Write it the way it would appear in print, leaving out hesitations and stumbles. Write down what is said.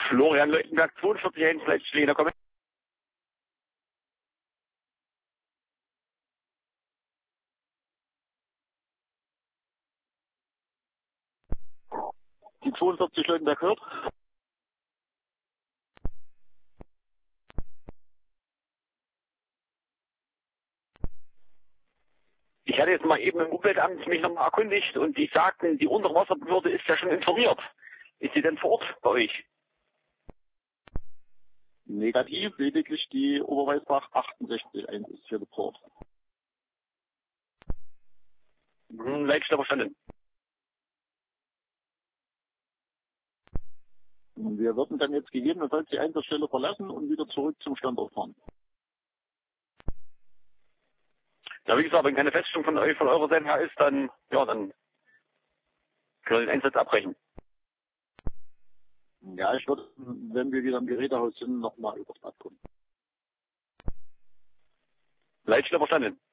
Florian Leutenberg, 42 Leitstelle, komm. Die 42 Leutenberg hört. Ich hatte jetzt mal eben im Umweltamt mich nochmal erkundigt und die sagten, die Unterwasserbehörde ist ja schon informiert. Ist sie denn vor Ort bei euch? Negativ, lediglich die Oberweißbach 68.1 ist hier geport. Leitstelle verstanden. Wir würden dann jetzt gegebenenfalls die Einsatzstelle verlassen und wieder zurück zum Standort fahren. Ja, wie gesagt, wenn keine Feststellung von eurer Seite her ist, dann, ja, dann können wir den Einsatz abbrechen. Ja, ich würde, wenn wir wieder im Gerätehaus sind, nochmal über das Bad kommen. Leitstelle verstanden.